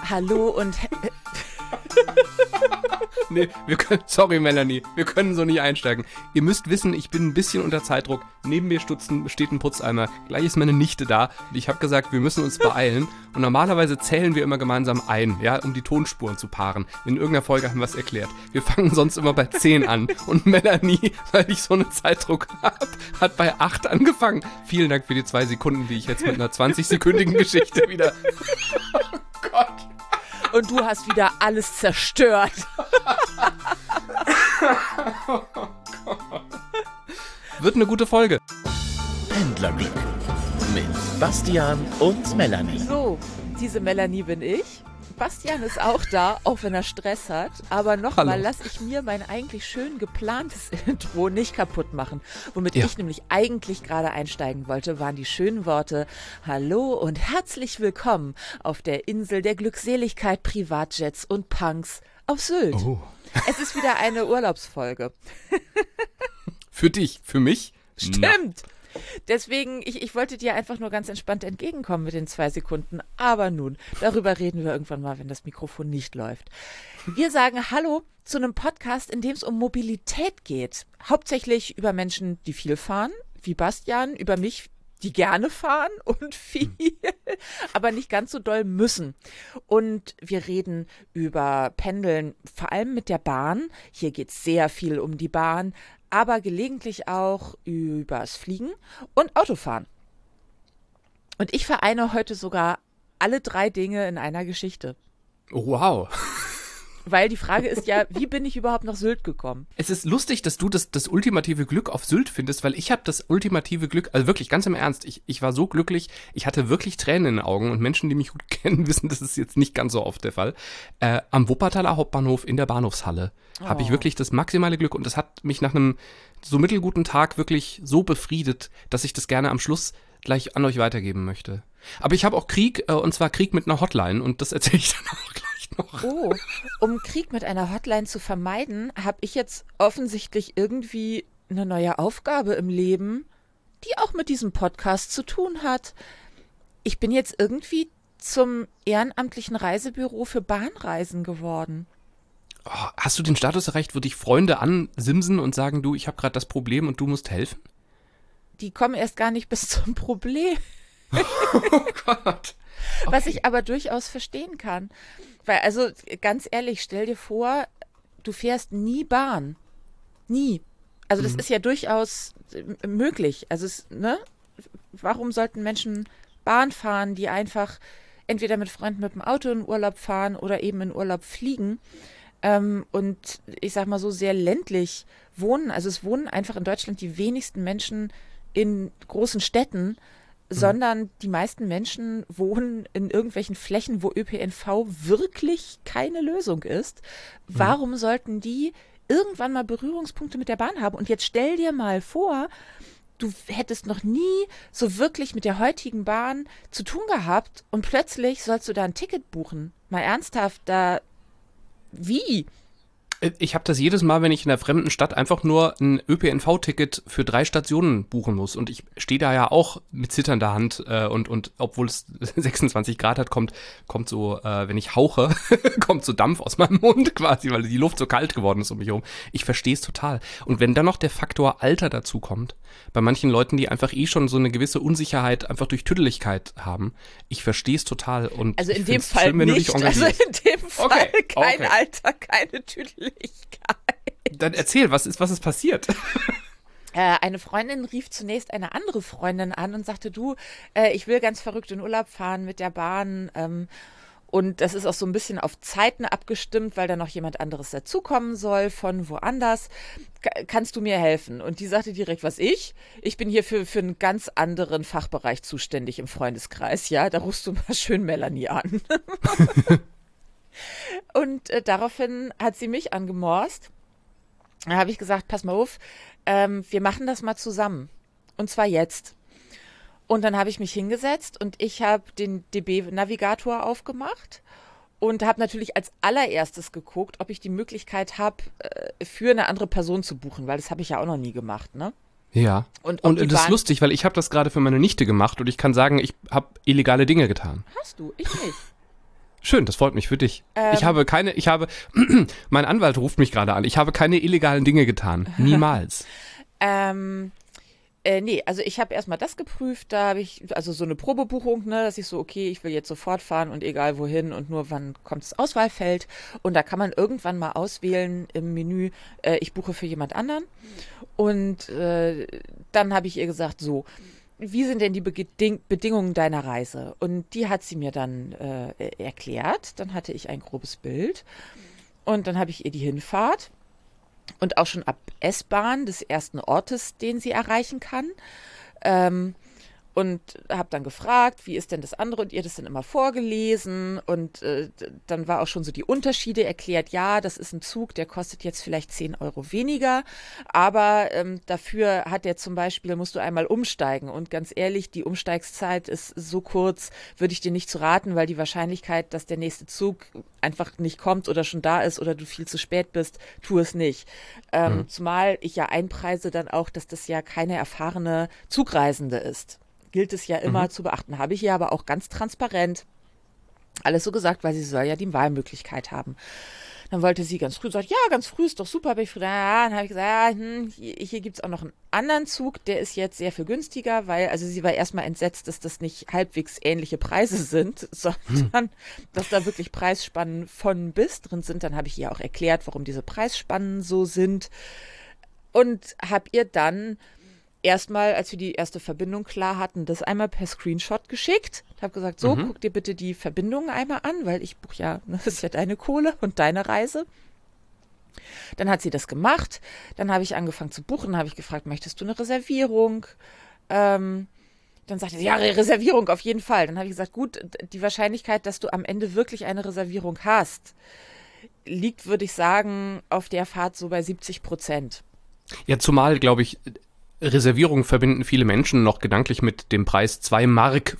Hallo und... Nee, sorry Melanie, wir können so nicht einsteigen. Ihr müsst wissen, ich bin ein bisschen unter Zeitdruck. Neben mir steht ein Putzeimer. Gleich ist meine Nichte da und ich habe gesagt, wir müssen uns beeilen. Und normalerweise zählen wir immer gemeinsam ein, ja, um die Tonspuren zu paaren. In irgendeiner Folge haben wir es erklärt. Wir fangen sonst immer bei 10 an. Und Melanie, weil ich so einen Zeitdruck habe, hat bei 8 angefangen. Vielen Dank für die 2 Sekunden, die ich jetzt mit einer 20-sekündigen Geschichte wieder... Oh Gott. Und du hast wieder alles zerstört. Wird eine gute Folge. Pendlerglück mit Bastian und Melanie. So, diese Melanie bin ich. Bastian ist auch da, auch wenn er Stress hat. Aber nochmal, lasse ich mir mein eigentlich schön geplantes Intro nicht kaputt machen. Womit ich nämlich eigentlich gerade einsteigen wollte, waren die schönen Worte: Hallo und herzlich willkommen auf der Insel der Glückseligkeit, Privatjets und Punks auf Sylt. Oh. Es ist wieder eine Urlaubsfolge. Für dich, für mich? Stimmt. Na. Deswegen, ich wollte dir einfach nur ganz entspannt entgegenkommen mit den 2 Sekunden. Aber nun, darüber reden wir irgendwann mal, wenn das Mikrofon nicht läuft. Wir sagen Hallo zu einem Podcast, in dem es um Mobilität geht. Hauptsächlich über Menschen, die viel fahren, wie Bastian, über mich, die gerne fahren und viel, aber nicht ganz so doll müssen. Und wir reden über Pendeln, vor allem mit der Bahn. Hier geht es sehr viel um die Bahn, aber gelegentlich auch übers Fliegen und Autofahren. Und ich vereine heute sogar alle 3 Dinge in einer Geschichte. Wow. Weil die Frage ist ja, wie bin ich überhaupt nach Sylt gekommen? Es ist lustig, dass du das ultimative Glück auf Sylt findest, weil ich habe das ultimative Glück, also wirklich ganz im Ernst, ich war so glücklich, ich hatte wirklich Tränen in den Augen und Menschen, die mich gut kennen, wissen, das ist jetzt nicht ganz so oft der Fall. Am Wuppertaler Hauptbahnhof in der Bahnhofshalle habe ich wirklich das maximale Glück und das hat mich nach einem so mittelguten Tag wirklich so befriedet, dass ich das gerne am Schluss gleich an euch weitergeben möchte. Aber ich habe auch Krieg, und zwar Krieg mit einer Hotline und das erzähle ich dann auch gleich noch. Oh, um Krieg mit einer Hotline zu vermeiden, habe ich jetzt offensichtlich irgendwie eine neue Aufgabe im Leben, die auch mit diesem Podcast zu tun hat. Ich bin jetzt irgendwie zum ehrenamtlichen Reisebüro für Bahnreisen geworden. Oh, hast du den Status erreicht, wo dich Freunde ansimsen und sagen, du, ich habe gerade das Problem und du musst helfen? Die kommen erst gar nicht bis zum Problem. Oh Gott. Okay. Was ich aber durchaus verstehen kann. Weil, also ganz ehrlich, stell dir vor, du fährst nie Bahn. Nie. Also das ist ja durchaus möglich. Also warum sollten Menschen Bahn fahren, die einfach entweder mit Freunden mit dem Auto in Urlaub fahren oder eben in Urlaub fliegen? Und ich sag mal so sehr ländlich wohnen. Also es wohnen einfach in Deutschland die wenigsten Menschen in großen Städten, sondern die meisten Menschen wohnen in irgendwelchen Flächen, wo ÖPNV wirklich keine Lösung ist. Warum sollten die irgendwann mal Berührungspunkte mit der Bahn haben? Und jetzt stell dir mal vor, du hättest noch nie so wirklich mit der heutigen Bahn zu tun gehabt und plötzlich sollst du da ein Ticket buchen. Mal ernsthaft, wie? Ich habe das jedes Mal, wenn ich in einer fremden Stadt einfach nur ein ÖPNV-Ticket für 3 Stationen buchen muss. Und ich stehe da ja auch mit zitternder Hand und obwohl es 26 Grad hat, kommt so, wenn ich hauche, kommt so Dampf aus meinem Mund quasi, weil die Luft so kalt geworden ist um mich herum. Ich verstehe es total. Und wenn dann noch der Faktor Alter dazu kommt, bei manchen Leuten, die einfach schon so eine gewisse Unsicherheit einfach durch Tüdeligkeit haben, ich verstehe es total. Und also in dem Fall schön, wenn nicht, also in dem Fall kein Alter, keine Tüdeligkeit. Dann erzähl, was ist passiert? Eine Freundin rief zunächst eine andere Freundin an und sagte, du, ich will ganz verrückt in Urlaub fahren mit der Bahn und das ist auch so ein bisschen auf Zeiten abgestimmt, weil da noch jemand anderes dazukommen soll von woanders. Kannst du mir helfen? Und die sagte direkt, was ich? Ich bin hier für einen ganz anderen Fachbereich zuständig im Freundeskreis, ja, da rufst du mal schön Melanie an. Und daraufhin hat sie mich angemorst. Da habe ich gesagt, pass mal auf, wir machen das mal zusammen. Und zwar jetzt. Und dann habe ich mich hingesetzt und ich habe den DB-Navigator aufgemacht und habe natürlich als allererstes geguckt, ob ich die Möglichkeit habe, für eine andere Person zu buchen, weil das habe ich ja auch noch nie gemacht, ne? Ja, und das ist lustig, weil ich habe das gerade für meine Nichte gemacht und ich kann sagen, ich habe illegale Dinge getan. Hast du? Ich nicht. Schön, das freut mich für dich. Mein Anwalt ruft mich gerade an. Ich habe keine illegalen Dinge getan. Niemals. Nee, also ich habe erstmal das geprüft, da habe ich, also so eine Probebuchung, ne, dass ich so, okay, ich will jetzt sofort fahren und egal wohin und nur wann kommt das Auswahlfeld und da kann man irgendwann mal auswählen im Menü, ich buche für jemand anderen und dann habe ich ihr gesagt, so, wie sind denn die Bedingungen deiner Reise? Und die hat sie mir dann erklärt, dann hatte ich ein grobes Bild und dann habe ich ihr die Hinfahrt und auch schon ab S-Bahn des ersten Ortes, den sie erreichen kann. Und habe dann gefragt, wie ist denn das andere? Und ihr das dann immer vorgelesen. Und dann war auch schon so die Unterschiede erklärt. Ja, das ist ein Zug, der kostet jetzt vielleicht 10 Euro weniger. Aber dafür hat der zum Beispiel, musst du einmal umsteigen. Und ganz ehrlich, die Umsteigszeit ist so kurz, würde ich dir nicht zu raten, weil die Wahrscheinlichkeit, dass der nächste Zug einfach nicht kommt oder schon da ist oder du viel zu spät bist, tu es nicht. Zumal ich ja einpreise dann auch, dass das ja keine erfahrene Zugreisende ist. Gilt es ja immer zu beachten. Habe ich ihr aber auch ganz transparent alles so gesagt, weil sie soll ja die Wahlmöglichkeit haben. Dann wollte sie ganz früh, sagt, ja, ganz früh ist doch super. Bin ich früh, dann habe ich gesagt, ja, hier gibt es auch noch einen anderen Zug, der ist jetzt sehr viel günstiger, weil, also sie war erstmal entsetzt, dass das nicht halbwegs ähnliche Preise sind, sondern dass da wirklich Preisspannen von bis drin sind. Dann habe ich ihr auch erklärt, warum diese Preisspannen so sind und habe ihr dann erstmal, als wir die erste Verbindung klar hatten, das einmal per Screenshot geschickt. Ich habe gesagt, so, guck dir bitte die Verbindungen einmal an, weil ich buche ja, das ist ja deine Kohle und deine Reise. Dann hat sie das gemacht. Dann habe ich angefangen zu buchen. Dann habe ich gefragt, möchtest du eine Reservierung? Dann sagte sie, ja, Reservierung auf jeden Fall. Dann habe ich gesagt, gut, die Wahrscheinlichkeit, dass du am Ende wirklich eine Reservierung hast, liegt, würde ich sagen, auf der Fahrt so bei 70%. Ja, zumal, glaube ich, Reservierung verbinden viele Menschen noch gedanklich mit dem Preis 2,50 Mark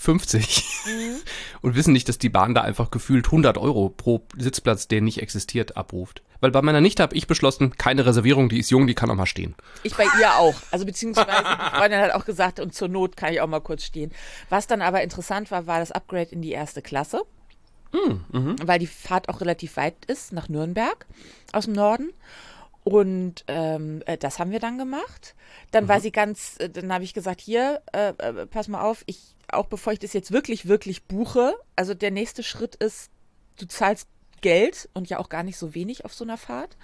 und wissen nicht, dass die Bahn da einfach gefühlt 100 Euro pro Sitzplatz, der nicht existiert, abruft. Weil bei meiner Nichte habe ich beschlossen, keine Reservierung, die ist jung, die kann auch mal stehen. Ich bei ihr auch. Also beziehungsweise die Freundin hat auch gesagt, und zur Not kann ich auch mal kurz stehen. Was dann aber interessant war, war das Upgrade in die erste Klasse. Weil die Fahrt auch relativ weit ist, nach Nürnberg aus dem Norden. Und das haben wir dann gemacht. Dann war sie dann habe ich gesagt, hier, pass mal auf, auch bevor ich das jetzt wirklich, wirklich buche, also der nächste Schritt ist, du zahlst Geld und ja auch gar nicht so wenig auf so einer Fahrt.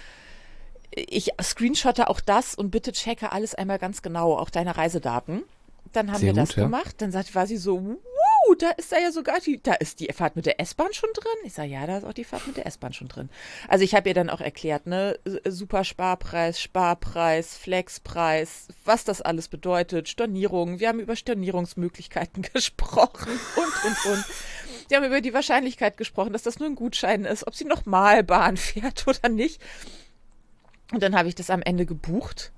Ich screenshotte auch das und bitte checke alles einmal ganz genau, auch deine Reisedaten. Dann haben wir das gemacht. Dann war sie so, da ist da ja sogar da ist die Fahrt mit der S-Bahn schon drin. Ich sage, ja, da ist auch die Fahrt mit der S-Bahn schon drin. Also ich habe ihr dann auch erklärt, ne, super Sparpreis, Flexpreis, was das alles bedeutet, Stornierungen. Wir haben über Stornierungsmöglichkeiten gesprochen und. Wir haben über die Wahrscheinlichkeit gesprochen, dass das nur ein Gutschein ist, ob sie nochmal Bahn fährt oder nicht. Und dann habe ich das am Ende gebucht.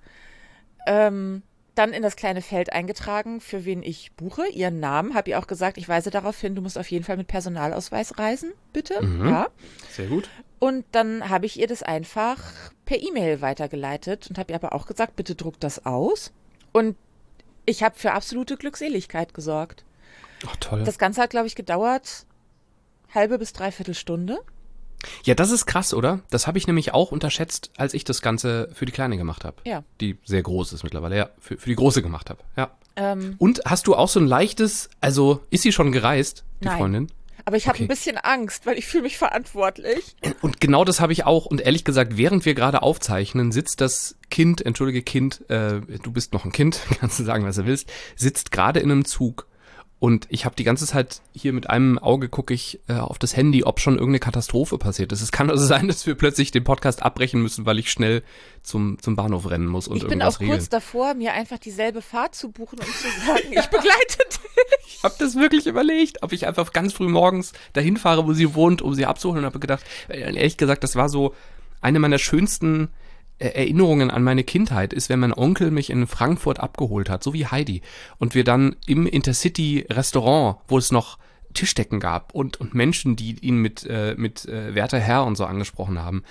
Dann in das kleine Feld eingetragen, für wen ich buche, ihren Namen, habe ihr auch gesagt, ich weise darauf hin, du musst auf jeden Fall mit Personalausweis reisen, bitte. Ja. Sehr gut. Und dann habe ich ihr das einfach per E-Mail weitergeleitet und habe ihr aber auch gesagt, bitte druck das aus. Und ich habe für absolute Glückseligkeit gesorgt. Ach, toll. Das Ganze hat, glaube ich, gedauert halbe bis dreiviertel Stunde. Ja, das ist krass, oder? Das habe ich nämlich auch unterschätzt, als ich das Ganze für die Kleine gemacht habe. Ja. Die sehr groß ist mittlerweile, ja. Für die Große gemacht habe, ja. Und hast du auch so ein leichtes, also ist sie schon gereist, die Nein. Freundin? Aber ich habe ein bisschen Angst, weil ich fühle mich verantwortlich. Und genau das habe ich auch. Und ehrlich gesagt, während wir gerade aufzeichnen, sitzt das Kind, du bist noch ein Kind, kannst du sagen, was du willst, sitzt gerade in einem Zug. Und ich habe die ganze Zeit hier mit einem Auge gucke ich auf das Handy, ob schon irgendeine Katastrophe passiert ist. Es kann also sein, dass wir plötzlich den Podcast abbrechen müssen, weil ich schnell zum Bahnhof rennen muss und irgendwas regeln. Ich bin auch kurz davor, mir einfach dieselbe Fahrt zu buchen und zu sagen, ich begleite dich. Ich habe das wirklich überlegt, ob ich einfach ganz früh morgens dahin fahre, wo sie wohnt, um sie abzuholen. Und habe gedacht, ehrlich gesagt, das war so eine meiner schönsten Erinnerungen an meine Kindheit ist, wenn mein Onkel mich in Frankfurt abgeholt hat, so wie Heidi. Und wir dann im Intercity-Restaurant, wo es noch Tischdecken gab und Menschen, die ihn mit werter Herr und so angesprochen haben,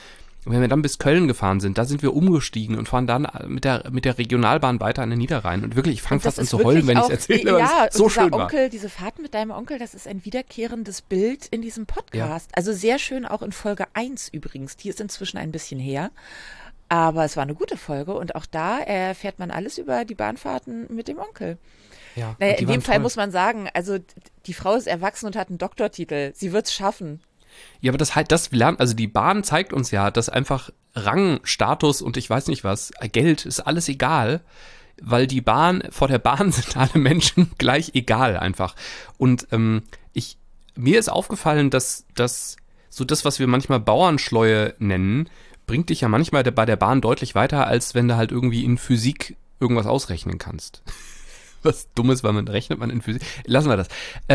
Und wenn wir dann bis Köln gefahren sind, da sind wir umgestiegen und fahren dann mit der Regionalbahn weiter an den Niederrhein. Und wirklich, ich fange fast an zu heulen, wenn ich es erzähle, weil es so schön war. Diese Fahrt mit deinem Onkel, das ist ein wiederkehrendes Bild in diesem Podcast. Ja. Also sehr schön auch in Folge 1 übrigens. Die ist inzwischen ein bisschen her. Aber es war eine gute Folge und auch da erfährt man alles über die Bahnfahrten mit dem Onkel. Ja, naja, in dem Fall muss man sagen, also die Frau ist erwachsen und hat einen Doktortitel. Sie wird es schaffen. Ja, aber das lernt, also die Bahn zeigt uns ja, dass einfach Rang, Status und ich weiß nicht was, Geld ist alles egal, weil vor der Bahn sind alle Menschen gleich egal einfach. Und mir ist aufgefallen, dass das, was wir manchmal Bauernschleue nennen, bringt dich ja manchmal bei der Bahn deutlich weiter, als wenn du halt irgendwie in Physik irgendwas ausrechnen kannst. Was Dummes, weil rechnet man in Physik. Lassen wir das.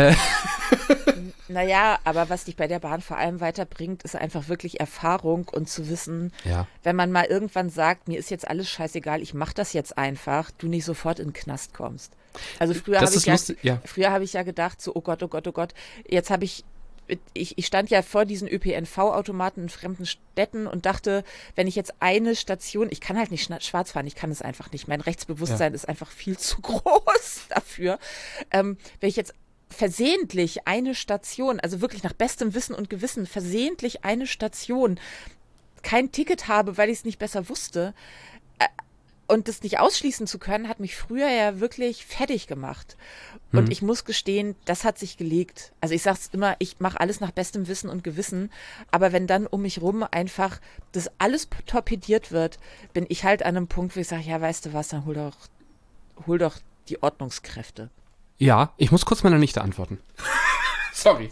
Naja, aber was dich bei der Bahn vor allem weiterbringt, ist einfach wirklich Erfahrung und zu wissen, wenn man mal irgendwann sagt, mir ist jetzt alles scheißegal, ich mach das jetzt einfach, du nicht sofort in den Knast kommst. Also früher habe ich ja gedacht, so, oh Gott, jetzt habe ich stand ja vor diesen ÖPNV-Automaten in fremden Städten und dachte, wenn ich jetzt eine Station, ich kann halt nicht schwarz fahren, ich kann es einfach nicht. Mein Rechtsbewusstsein ist einfach viel zu groß dafür. Wenn ich jetzt versehentlich eine Station, also wirklich nach bestem Wissen und Gewissen, versehentlich eine Station kein Ticket habe, weil ich es nicht besser wusste, und das nicht ausschließen zu können, hat mich früher ja wirklich fertig gemacht. Und ich muss gestehen, das hat sich gelegt. Also ich sag's immer, ich mache alles nach bestem Wissen und Gewissen. Aber wenn dann um mich rum einfach das alles torpediert wird, bin ich halt an einem Punkt, wo ich sage, ja, weißt du was, dann hol doch die Ordnungskräfte. Ja, ich muss kurz meiner Nichte antworten. Sorry.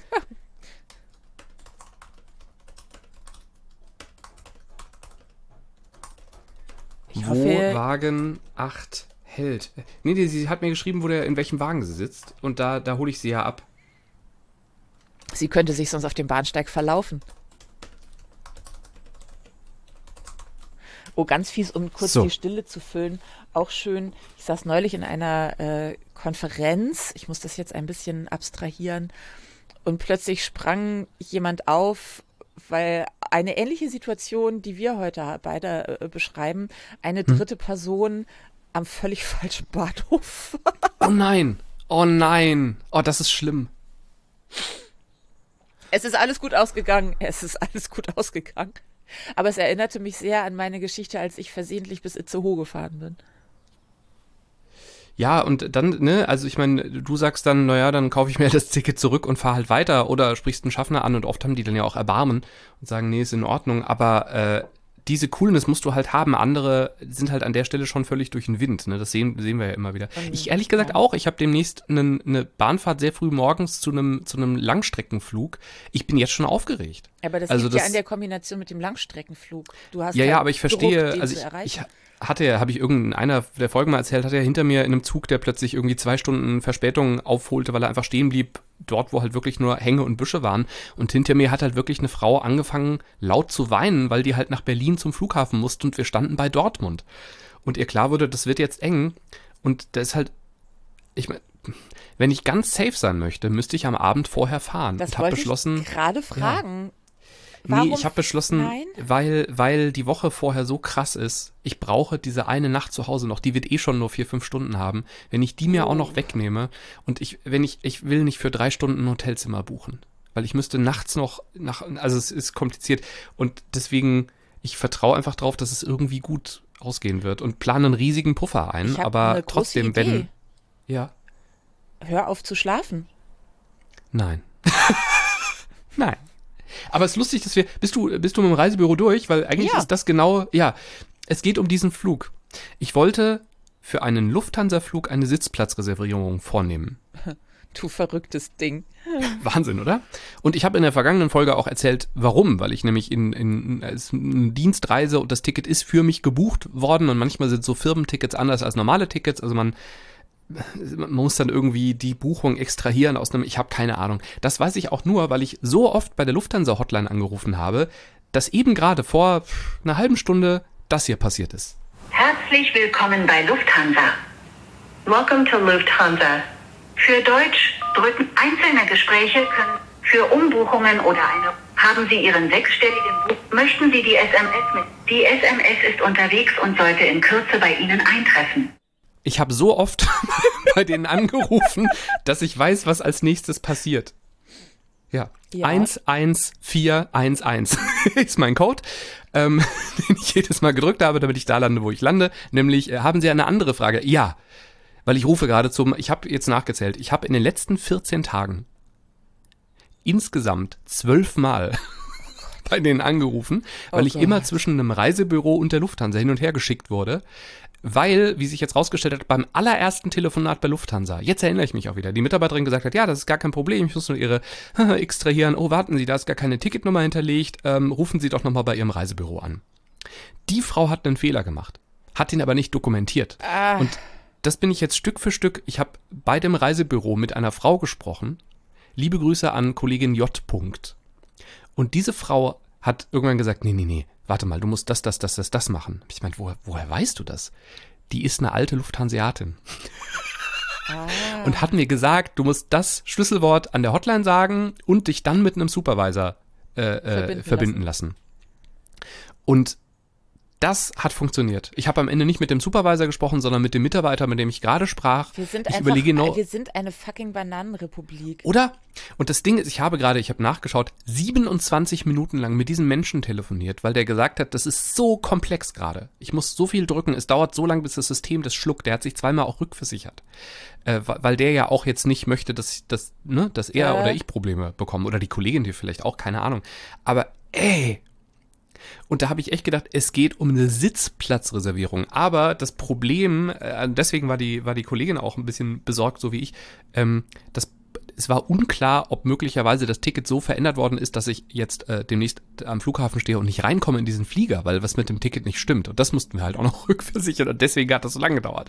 Wo Wagen 8 hält. Nee, sie hat mir geschrieben, in welchem Wagen sie sitzt. Und da hole ich sie ja ab. Sie könnte sich sonst auf dem Bahnsteig verlaufen. Oh, ganz fies, um kurz die Stille zu füllen. Auch schön, ich saß neulich in einer Konferenz. Ich muss das jetzt ein bisschen abstrahieren. Und plötzlich sprang jemand auf, weil eine ähnliche Situation, die wir heute beide beschreiben, eine dritte Person am völlig falschen Bahnhof. Oh nein, oh, das ist schlimm. Es ist alles gut ausgegangen, aber es erinnerte mich sehr an meine Geschichte, als ich versehentlich bis Itzehoe gefahren bin. Ja, und dann, also ich meine, du sagst dann, naja, dann kaufe ich mir das Ticket zurück und fahre halt weiter oder sprichst einen Schaffner an und oft haben die dann ja auch Erbarmen und sagen, nee, ist in Ordnung, aber diese Coolness musst du halt haben, andere sind halt an der Stelle schon völlig durch den Wind, das sehen wir ja immer wieder. Ich ehrlich gesagt auch, ich habe demnächst eine Bahnfahrt sehr früh morgens zu einem Langstreckenflug. Ich bin jetzt schon aufgeregt. Aber das liegt ja an der Kombination mit dem Langstreckenflug. Du hast ja, aber ich verstehe, Druck, also habe ich irgendeiner der Folgen mal erzählt, hatte er hinter mir in einem Zug, der plötzlich irgendwie 2 Stunden Verspätung aufholte, weil er einfach stehen blieb, dort, wo halt wirklich nur Hänge und Büsche waren. Und hinter mir hat halt wirklich eine Frau angefangen, laut zu weinen, weil die halt nach Berlin zum Flughafen musste und wir standen bei Dortmund. Und ihr klar wurde, das wird jetzt eng. Und das ist halt, ich meine, wenn ich ganz safe sein möchte, müsste ich am Abend vorher fahren. Das wollte ich gerade fragen. Ja. Nee, ich habe beschlossen, weil die Woche vorher so krass ist, ich brauche diese eine Nacht zu Hause noch, die wird schon nur 4-5 Stunden haben, wenn ich die mir auch noch wegnehme und ich will nicht für 3 Stunden ein Hotelzimmer buchen, weil ich müsste nachts noch also es ist kompliziert und deswegen, ich vertraue einfach drauf, dass es irgendwie gut ausgehen wird und plane einen riesigen Puffer ein, aber trotzdem, Idee. Ja. Hör auf zu schlafen. Nein. Nein. Aber es ist lustig, dass bist du mit dem Reisebüro durch? Weil eigentlich ist das genau, es geht um diesen Flug. Ich wollte für einen Lufthansa-Flug eine Sitzplatzreservierung vornehmen. Du verrücktes Ding. Wahnsinn, oder? Und ich habe in der vergangenen Folge auch erzählt, warum. Weil ich nämlich als eine Dienstreise und das Ticket ist für mich gebucht worden und manchmal sind so Firmentickets anders als normale Tickets. Also man muss dann irgendwie die Buchung extrahieren aus ich habe keine Ahnung. Das weiß ich auch nur, weil ich so oft bei der Lufthansa-Hotline angerufen habe, dass eben gerade vor einer halben Stunde das hier passiert ist. Herzlich willkommen bei Lufthansa. Welcome to Lufthansa. Für Deutsch drücken einzelne Gespräche können für Umbuchungen oder eine Haben Sie Ihren sechsstelligen Buch? Möchten Sie die SMS mit? Die SMS ist unterwegs und sollte in Kürze bei Ihnen eintreffen. Ich habe so oft bei denen angerufen, dass ich weiß, was als nächstes passiert. Ja, Ja. 11411 ist mein Code, den ich jedes Mal gedrückt habe, damit ich da lande, wo ich lande. Nämlich, haben Sie eine andere Frage? Ja, weil ich rufe gerade ich habe jetzt nachgezählt, ich habe in den letzten 14 Tagen insgesamt 12 Mal bei denen angerufen, weil ich immer zwischen einem Reisebüro und der Lufthansa hin und her geschickt wurde. Weil, wie sich jetzt rausgestellt hat, beim allerersten Telefonat bei Lufthansa, jetzt erinnere ich mich auch wieder, die Mitarbeiterin gesagt hat, ja, das ist gar kein Problem, ich muss nur Ihre extrahieren. Oh, warten Sie, da ist gar keine Ticketnummer hinterlegt, rufen Sie doch nochmal bei Ihrem Reisebüro an. Die Frau hat einen Fehler gemacht, hat ihn aber nicht dokumentiert. Und das bin ich jetzt Stück für Stück, ich habe bei dem Reisebüro mit einer Frau gesprochen, liebe Grüße an Kollegin J. Und diese Frau hat irgendwann gesagt, nee, warte mal, du musst das machen. Ich meine, woher weißt du das? Die ist eine alte Lufthanseatin. Und hat mir gesagt, du musst das Schlüsselwort an der Hotline sagen und dich dann mit einem Supervisor verbinden lassen. Und das hat funktioniert. Ich habe am Ende nicht mit dem Supervisor gesprochen, sondern mit dem Mitarbeiter, mit dem ich gerade sprach. Wir sind eine fucking Bananenrepublik. Oder? Und das Ding ist, ich habe nachgeschaut, 27 Minuten lang mit diesem Menschen telefoniert, weil der gesagt hat, das ist so komplex gerade. Ich muss so viel drücken, es dauert so lange, bis das System das schluckt. Der hat sich zweimal auch rückversichert. Weil der ja auch jetzt nicht möchte, dass er oder ich Probleme bekommen. Oder die Kollegin, die vielleicht auch, keine Ahnung. Aber und da habe ich echt gedacht, es geht um eine Sitzplatzreservierung. Aber das Problem, deswegen war die Kollegin auch ein bisschen besorgt, so wie ich, es war unklar, ob möglicherweise das Ticket so verändert worden ist, dass ich jetzt demnächst am Flughafen stehe und nicht reinkomme in diesen Flieger, weil was mit dem Ticket nicht stimmt. Und das mussten wir halt auch noch rückversichern und deswegen hat das so lange gedauert.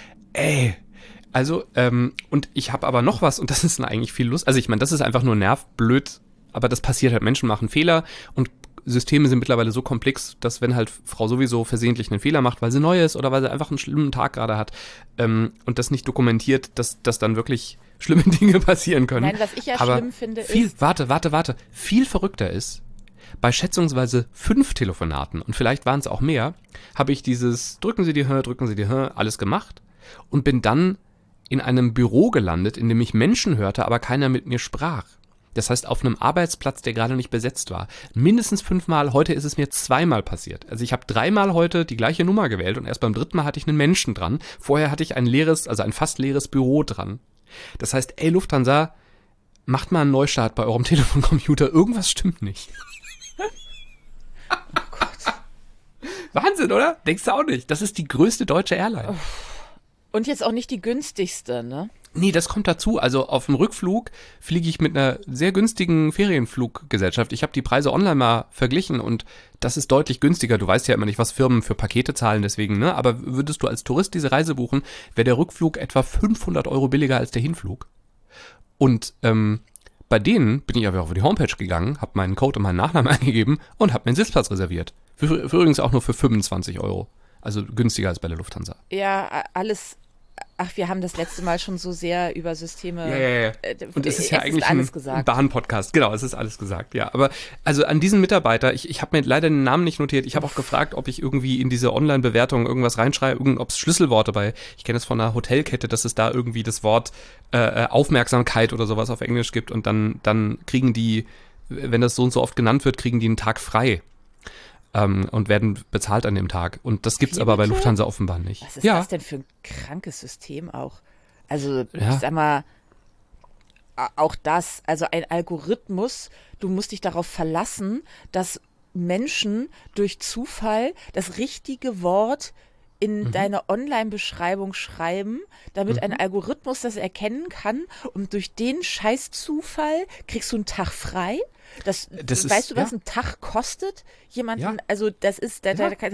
Also, und ich habe aber noch was und das ist eigentlich viel Lust. Also ich meine, das ist einfach nur nervblöd, aber das passiert halt. Menschen machen Fehler und Systeme sind mittlerweile so komplex, dass wenn halt Frau sowieso versehentlich einen Fehler macht, weil sie neu ist oder weil sie einfach einen schlimmen Tag gerade hat und das nicht dokumentiert, dass dann wirklich schlimme Dinge passieren können. Nein, was ich ja aber schlimm finde ist... Warte. Viel verrückter ist, bei schätzungsweise 5 Telefonaten, und vielleicht waren es auch mehr, habe ich dieses drücken Sie die alles gemacht und bin dann in einem Büro gelandet, in dem ich Menschen hörte, aber keiner mit mir sprach. Das heißt, auf einem Arbeitsplatz, der gerade nicht besetzt war. Mindestens 5 Mal, heute ist es mir 2 Mal passiert. Also ich habe 3 Mal heute die gleiche Nummer gewählt und erst beim 3. Mal hatte ich einen Menschen dran. Vorher hatte ich ein fast leeres Büro dran. Das heißt, Lufthansa, macht mal einen Neustart bei eurem Telefoncomputer. Irgendwas stimmt nicht. Oh Gott. Wahnsinn, oder? Denkst du auch nicht? Das ist die größte deutsche Airline. Und jetzt auch nicht die günstigste, ne? Nee, das kommt dazu. Also auf dem Rückflug fliege ich mit einer sehr günstigen Ferienfluggesellschaft. Ich habe die Preise online mal verglichen und das ist deutlich günstiger. Du weißt ja immer nicht, was Firmen für Pakete zahlen, deswegen, ne? Aber würdest du als Tourist diese Reise buchen, wäre der Rückflug etwa 500 € billiger als der Hinflug. Und bei denen bin ich aber auf die Homepage gegangen, habe meinen Code und meinen Nachnamen eingegeben und habe mir einen Sitzplatz reserviert. Für übrigens auch nur für 25 €. Also günstiger als bei der Lufthansa. Ja, alles... Ach, wir haben das letzte Mal schon so sehr über Systeme. Ja. Und es ist ja eigentlich alles ein gesagt. Bahn-Podcast. Genau, es ist alles gesagt, ja. Aber also an diesen Mitarbeiter, ich habe mir leider den Namen nicht notiert. Ich habe auch gefragt, ob ich irgendwie in diese Online-Bewertung irgendwas reinschreibe, ob es Schlüsselworte ich kenne es von einer Hotelkette, dass es da irgendwie das Wort Aufmerksamkeit oder sowas auf Englisch gibt und dann kriegen die, wenn das so und so oft genannt wird, kriegen die einen Tag frei. Und werden bezahlt an dem Tag. Und das gibt's aber bei Lufthansa offenbar nicht. Was ist das denn für ein krankes System auch? Also, ich sag mal, auch das, also ein Algorithmus, du musst dich darauf verlassen, dass Menschen durch Zufall das richtige Wort in deine Online-Beschreibung schreiben, damit ein Algorithmus das erkennen kann und durch den Scheiß-Zufall kriegst du einen Tag frei. Weißt du, was ein Tag kostet? Also das ist,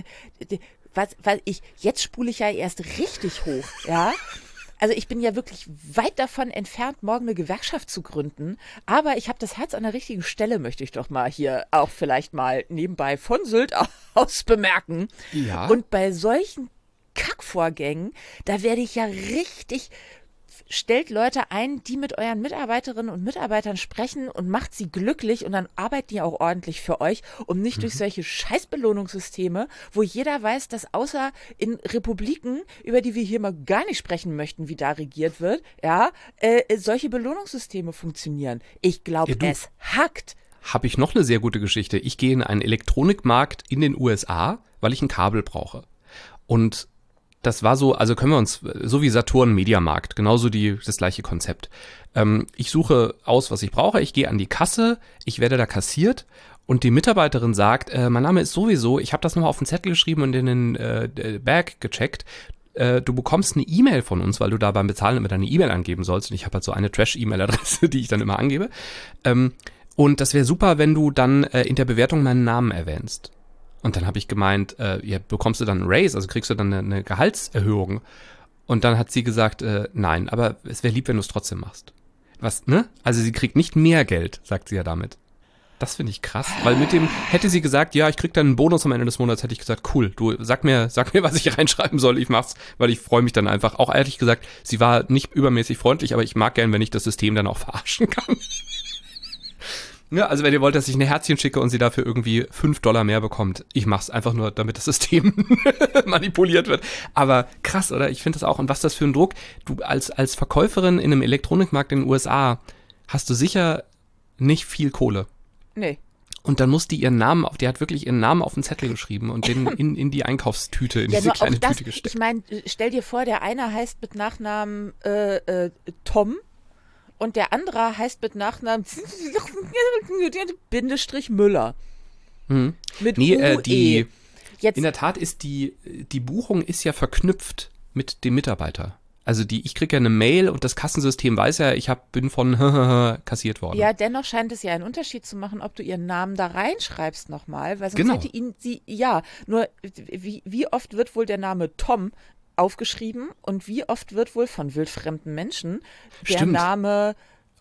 jetzt spule ich ja erst richtig hoch, ja. Also ich bin ja wirklich weit davon entfernt, morgen eine Gewerkschaft zu gründen, aber ich habe das Herz an der richtigen Stelle, möchte ich doch mal hier auch vielleicht mal nebenbei von Sylt aus bemerken. Ja. Und bei solchen Kackvorgängen, da werde ich ja richtig stellt Leute ein, die mit euren Mitarbeiterinnen und Mitarbeitern sprechen und macht sie glücklich und dann arbeiten die auch ordentlich für euch und nicht durch solche Scheißbelohnungssysteme, wo jeder weiß, dass außer in Republiken, über die wir hier mal gar nicht sprechen möchten, wie da regiert wird, solche Belohnungssysteme funktionieren. Ich glaube, es hackt. Habe ich noch eine sehr gute Geschichte. Ich gehe in einen Elektronikmarkt in den USA, weil ich ein Kabel brauche. Und das war so, also können wir uns, so wie Saturn Mediamarkt, genauso das gleiche Konzept. Ich suche aus, was ich brauche, ich gehe an die Kasse, ich werde da kassiert und die Mitarbeiterin sagt, mein Name ist sowieso, ich habe das nochmal auf den Zettel geschrieben und in den Bag gecheckt. Du bekommst eine E-Mail von uns, weil du da beim Bezahlen immer deine E-Mail angeben sollst. Und ich habe halt so eine Trash-E-Mail-Adresse, die ich dann immer angebe. Und das wäre super, wenn du dann in der Bewertung meinen Namen erwähnst. Und dann habe ich gemeint, bekommst du dann einen Raise, also kriegst du dann eine Gehaltserhöhung? Und dann hat sie gesagt, nein, aber es wäre lieb, wenn du es trotzdem machst. Was, ne? Also sie kriegt nicht mehr Geld, sagt sie ja damit. Das finde ich krass, weil mit dem, hätte sie gesagt, ja, ich krieg dann einen Bonus am Ende des Monats, hätte ich gesagt, cool, du sag mir, was ich reinschreiben soll, ich mach's, weil ich freue mich dann einfach. Auch ehrlich gesagt, sie war nicht übermäßig freundlich, aber ich mag gern, wenn ich das System dann auch verarschen kann. Ja, also wenn ihr wollt, dass ich ein Herzchen schicke und sie dafür irgendwie $5 mehr bekommt, ich mach's einfach nur, damit das System manipuliert wird. Aber krass, oder? Ich finde das auch. Und was das für ein Druck. Du als Verkäuferin in einem Elektronikmarkt in den USA hast du sicher nicht viel Kohle. Nee. Und dann muss die die hat wirklich ihren Namen auf den Zettel geschrieben und den in die Einkaufstüte, in diese kleine Tüte gesteckt. Ich meine, stell dir vor, der eine heißt mit Nachnamen Tom. Und der andere heißt mit Nachnamen Bindestrich Müller. Mit UE. Jetzt, in der Tat ist die Buchung ist ja verknüpft mit dem Mitarbeiter. Also ich kriege ja eine Mail und das Kassensystem weiß ja, bin von kassiert worden. Ja, dennoch scheint es ja einen Unterschied zu machen, ob du ihren Namen da reinschreibst nochmal, weil sonst hätte nur wie oft wird wohl der Name Tom aufgeschrieben und wie oft wird wohl von wildfremden Menschen der Name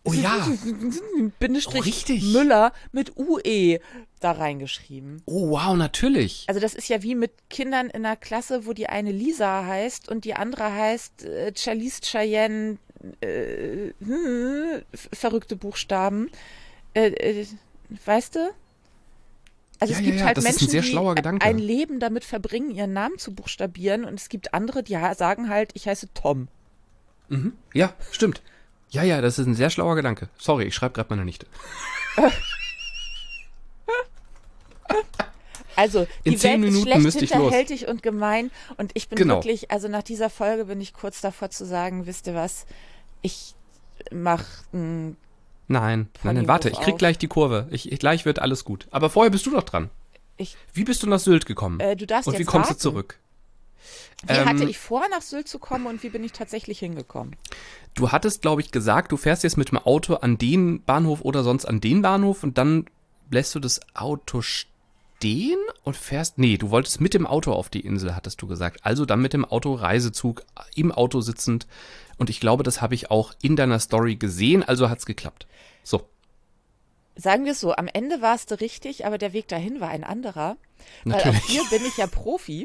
Bindestrich Müller mit UE da reingeschrieben. Oh wow, natürlich. Also das ist ja wie mit Kindern in einer Klasse, wo die eine Lisa heißt und die andere heißt Charlize Cheyenne, verrückte Buchstaben. Weißt du? Also es gibt halt Menschen, die ein Leben damit verbringen, ihren Namen zu buchstabieren und es gibt andere, die sagen halt, ich heiße Tom. Mhm. Ja, stimmt. Ja, das ist ein sehr schlauer Gedanke. Sorry, ich schreibe gerade meiner Nichte. Also, in die 10 Welt Minuten ist schlecht, hinterhältig und gemein und ich bin wirklich, also nach dieser Folge bin ich kurz davor zu sagen, wisst ihr was, ich mach ein Nein, warte, ich krieg gleich die Kurve. Gleich wird alles gut. Aber vorher bist du doch dran. Wie bist du nach Sylt gekommen? Du darfst und jetzt wie kommst raten. du zurück? Wie hatte ich vor, nach Sylt zu kommen und wie bin ich tatsächlich hingekommen? Du hattest, glaube ich, gesagt, du fährst jetzt mit dem Auto an den Bahnhof oder sonst an den Bahnhof und dann lässt du das Auto stehen und fährst. Nee, du wolltest mit dem Auto auf die Insel, hattest du gesagt. Also dann mit dem Auto Reisezug, im Auto sitzend. Und ich glaube, das habe ich auch in deiner Story gesehen, also hat's geklappt. So. Sagen wir es so, am Ende warst du richtig, aber der Weg dahin war ein anderer. Natürlich. Weil auch hier bin ich ja Profi.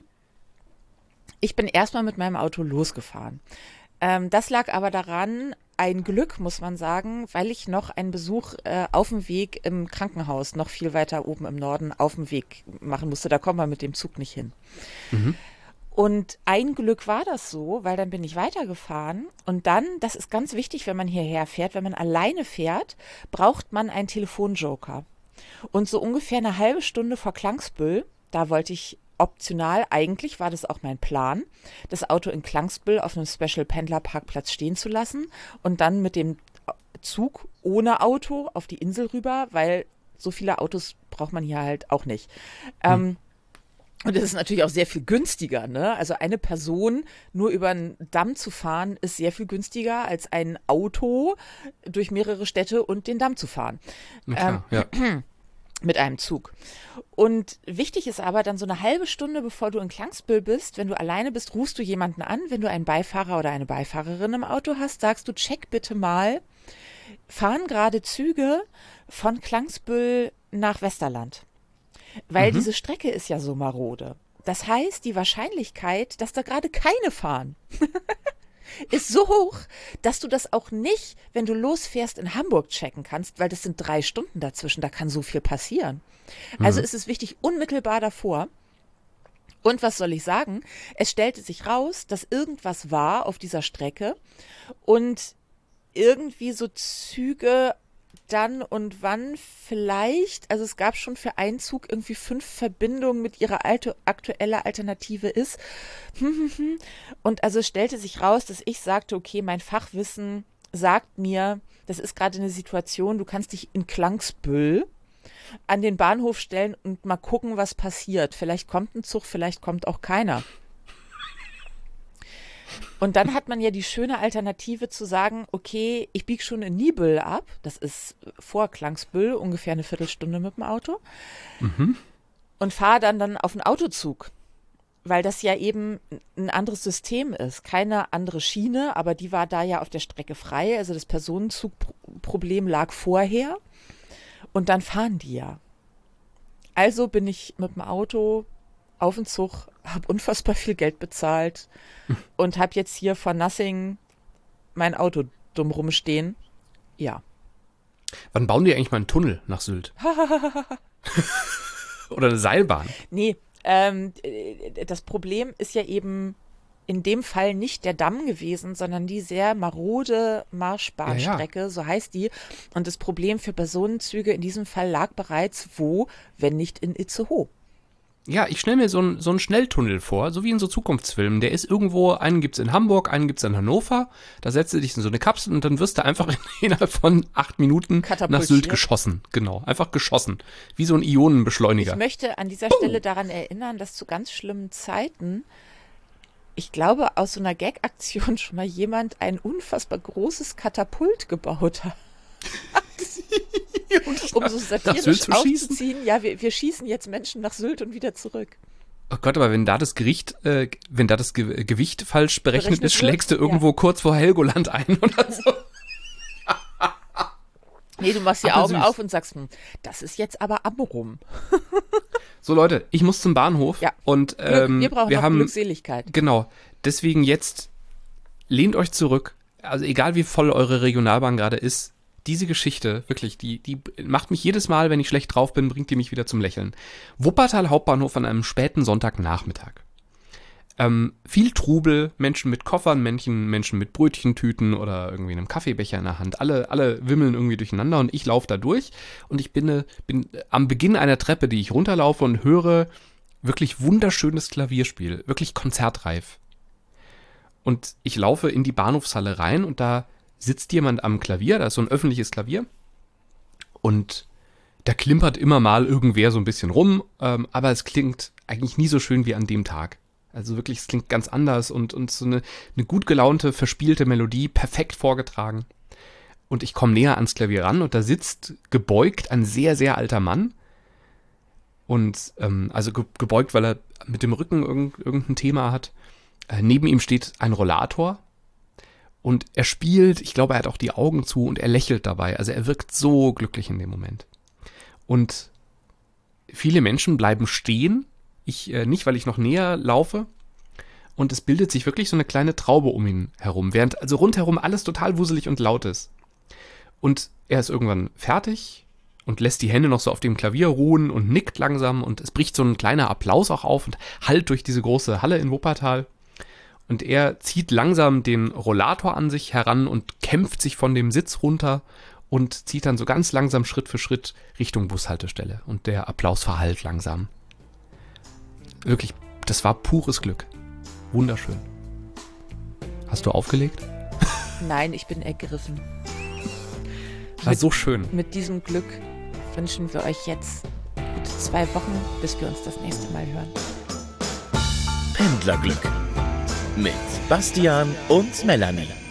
Ich bin erstmal mit meinem Auto losgefahren. Das lag aber daran, ein Glück, muss man sagen, weil ich noch einen Besuch auf dem Weg im Krankenhaus, noch viel weiter oben im Norden, auf dem Weg machen musste. Da kommt man mit dem Zug nicht hin. Mhm. Und ein Glück war das so, weil dann bin ich weitergefahren und dann, das ist ganz wichtig, wenn man hierher fährt, wenn man alleine fährt, braucht man einen Telefonjoker. Und so ungefähr eine halbe Stunde vor Klangsbüll, da wollte ich optional, eigentlich war das auch mein Plan, das Auto in Klangsbüll auf einem Special-Pendler-Parkplatz stehen zu lassen und dann mit dem Zug ohne Auto auf die Insel rüber, weil so viele Autos braucht man hier halt auch nicht. Und es ist natürlich auch sehr viel günstiger, ne? Also eine Person nur über einen Damm zu fahren, ist sehr viel günstiger als ein Auto durch mehrere Städte und den Damm zu fahren. Na klar, ja. Mit einem Zug. Und wichtig ist aber dann so eine halbe Stunde, bevor du in Klangsbüll bist, wenn du alleine bist, rufst du jemanden an. Wenn du einen Beifahrer oder eine Beifahrerin im Auto hast, sagst du, check bitte mal, fahren gerade Züge von Klangsbüll nach Westerland. Weil diese Strecke ist ja so marode. Das heißt, die Wahrscheinlichkeit, dass da gerade keine fahren, ist so hoch, dass du das auch nicht, wenn du losfährst, in Hamburg checken kannst, weil das sind 3 Stunden dazwischen, da kann so viel passieren. Also ist es wichtig, unmittelbar davor. Und was soll ich sagen? Es stellte sich raus, dass irgendwas war auf dieser Strecke und irgendwie so Züge dann und wann vielleicht, also es gab schon für einen Zug irgendwie 5 Verbindungen mit ihrer aktuelle Alternative ist. Und also es stellte sich raus, dass ich sagte, okay, mein Fachwissen sagt mir, das ist gerade eine Situation, du kannst dich in Klangsbüll an den Bahnhof stellen und mal gucken, was passiert. Vielleicht kommt ein Zug, vielleicht kommt auch keiner. Und dann hat man ja die schöne Alternative zu sagen, okay, ich biege schon in Niebüll ab, das ist vor Klangsbüll, ungefähr eine Viertelstunde mit dem Auto, und fahre dann auf einen Autozug, weil das ja eben ein anderes System ist, keine andere Schiene, aber die war da ja auf der Strecke frei, also das Personenzugproblem lag vorher und dann fahren die ja. Also bin ich mit dem Auto auf den Zug, habe unfassbar viel Geld bezahlt und habe jetzt hier for nothing mein Auto dumm rumstehen. Ja. Wann bauen die eigentlich mal einen Tunnel nach Sylt? Oder eine Seilbahn? Nee, das Problem ist ja eben in dem Fall nicht der Damm gewesen, sondern die sehr marode Marschbahnstrecke, so heißt die. Und das Problem für Personenzüge in diesem Fall lag bereits wo, wenn nicht in Itzehoe. Ja, ich stelle mir so einen Schnelltunnel vor, so wie in so Zukunftsfilmen. Der ist irgendwo, einen gibt's in Hamburg, einen gibt's in Hannover. Da setzt du dich in so eine Kapsel und dann wirst du einfach innerhalb von 8 Minuten nach Sylt geschossen. Genau, einfach geschossen. Wie so ein Ionenbeschleuniger. Ich möchte an dieser Stelle daran erinnern, dass zu ganz schlimmen Zeiten, ich glaube, aus so einer Gag-Aktion schon mal jemand ein unfassbar großes Katapult gebaut hat. Um so satirisch aufzuziehen, ja, wir schießen jetzt Menschen nach Sylt und wieder zurück. Oh Gott, aber wenn da das Gewicht falsch berechnet ist, schlägst du irgendwo kurz vor Helgoland ein oder so. Nee, du machst die Augen auf und sagst, das ist jetzt aber Amrum. So Leute, ich muss zum Bahnhof. Ja. Und wir brauchen noch Glückseligkeit. Genau, deswegen jetzt lehnt euch zurück. Also egal wie voll eure Regionalbahn gerade ist, diese Geschichte, wirklich, die macht mich jedes Mal, wenn ich schlecht drauf bin, bringt die mich wieder zum Lächeln. Wuppertal Hauptbahnhof an einem späten Sonntagnachmittag. Viel Trubel, Menschen mit Koffern, Menschen mit Brötchentüten oder irgendwie einem Kaffeebecher in der Hand. Alle wimmeln irgendwie durcheinander und ich laufe da durch und ich bin am Beginn einer Treppe, die ich runterlaufe und höre wirklich wunderschönes Klavierspiel, wirklich konzertreif. Und ich laufe in die Bahnhofshalle rein und da sitzt jemand am Klavier, da ist so ein öffentliches Klavier und da klimpert immer mal irgendwer so ein bisschen rum, aber es klingt eigentlich nie so schön wie an dem Tag. Also wirklich, es klingt ganz anders und so eine gut gelaunte, verspielte Melodie, perfekt vorgetragen. Und ich komme näher ans Klavier ran und da sitzt gebeugt ein sehr, sehr alter Mann. Und also gebeugt, weil er mit dem Rücken irgendein Thema hat. Neben ihm steht ein Rollator. Und er spielt, ich glaube, er hat auch die Augen zu und er lächelt dabei. Also er wirkt so glücklich in dem Moment. Und viele Menschen bleiben stehen. Ich nicht, weil ich noch näher laufe. Und es bildet sich wirklich so eine kleine Traube um ihn herum. Während also rundherum alles total wuselig und laut ist. Und er ist irgendwann fertig und lässt die Hände noch so auf dem Klavier ruhen und nickt langsam. Und es bricht so ein kleiner Applaus auch auf und hallt durch diese große Halle in Wuppertal. Und er zieht langsam den Rollator an sich heran und kämpft sich von dem Sitz runter und zieht dann so ganz langsam Schritt für Schritt Richtung Bushaltestelle. Und der Applaus verhallt langsam. Wirklich, das war pures Glück. Wunderschön. Hast du aufgelegt? Nein, ich bin ergriffen. War so schön. Mit diesem Glück wünschen wir euch jetzt gute 2 Wochen, bis wir uns das nächste Mal hören. Pendlerglück mit Bastian und Melanie.